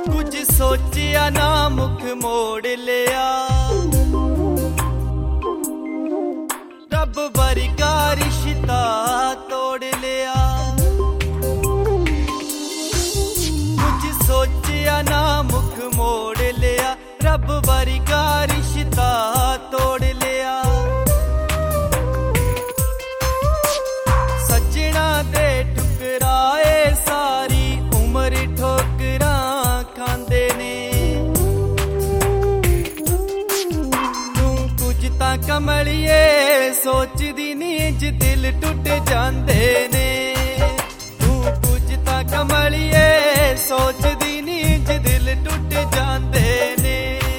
कुछ सोचिया ना मुख मोड़ लिया, रब वर्गा रिश्ता तोड़ लिया। कुछ सोचिया ना मुख मोड़ लिया, रब वर्गा रिश्ता तोड़ लिया। सजना दे ठुकराए सारी उम्र ठोकरा खांदे ने। तू कुछ तां कमलिए सोचदी नीं ज दिल टुट जांदे ने। तू कुछ तां कमलिए सोचदी नीं ज दिल टुट जांदे ने।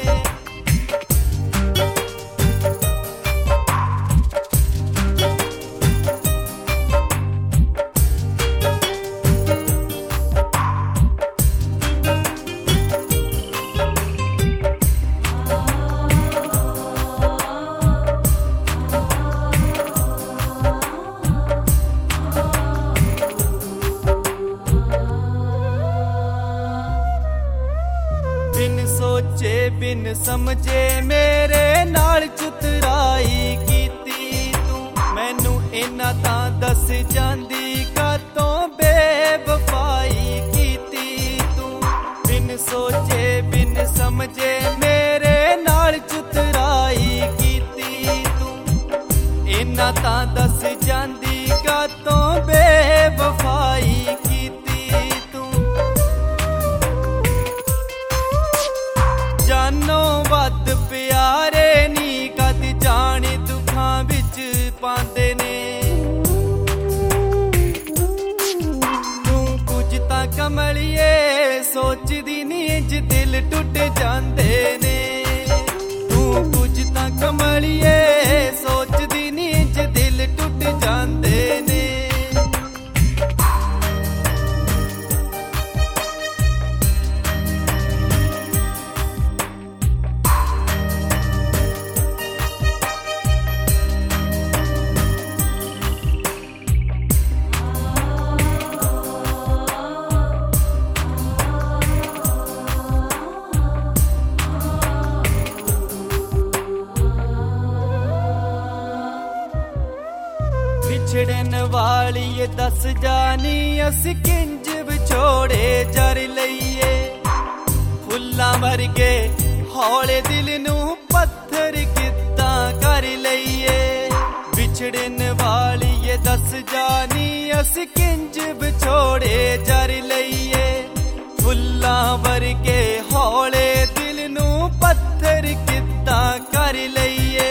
बिन सोचे बिन समझे मेरे नाल चुतराई कीती तू। मैनू इन्ना तां दस जांदी कातों बेवफाई कीती तू। बिन सोचे बिन समझे मेरे नाल चुतराई कीती तू। इन्ना तां दस जांदी कातों बेवफाई कीती तू। जानो वध प्यारे नी कद जाने दुखां विच पांदे ने। तू कुछ तां कमलिए सोचदी नीं ज दिल टुट जांदे ने। तू कुछ तां कमलिए सोचदी नीं ज दिल टुट जांदे ने। विछड़न वाली ये दस जानी अस किंज विछोड़े जर लईए। फुल्लां वर्गे हौले दिल नू पत्थर किद्दां कर लईए। विछड़न वाली ये दस जानी अस किंज विछोड़े जर लईए। फुल्लां वर्गे हौले दिल नू पत्थर किद्दां कर लईए।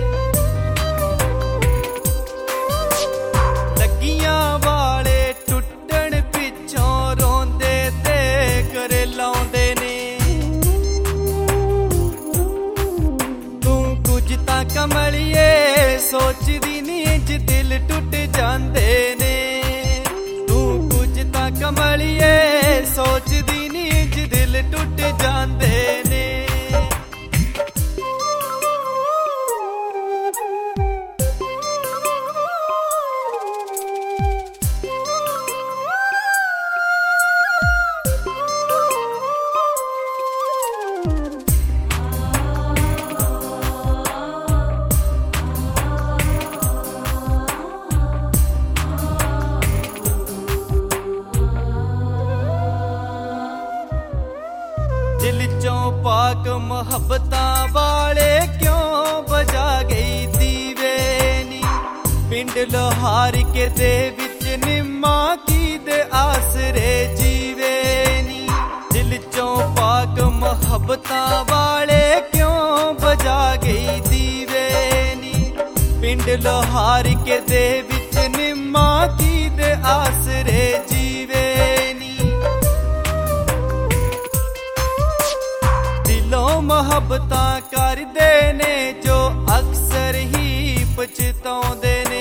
वाले टुटन पिछों रोंदे ते करे लाउंदे ने। तू कुछ तां कमलिए सोचदी नीं ज दिल टुट जांदे ने। तू कुछ तां कमलिए सोचदी नीं ज दिल टुट जांदे ने। दिल चों पाक मोहब्बतां वाले क्यों बजा गई दीवे नी। पिंड लोहार के दे विच निम्मा की दे आसरे जीवे नी। दिल चों पाक मोहब्बतां वाले क्यों बजा गई दीवे नी। पिंड लोहार के दे विच निम्मा की दे आसरे जीवे नी। मोहब्बतां करदे ने जो अक्सर ही पछताउंदे ने।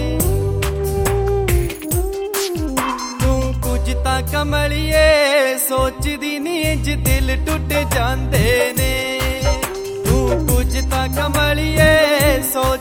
तू कुछ तां कमलिए सोचदी नीं ज दिल टुट जांदे ने। तू कुछ तां कमलिए सोच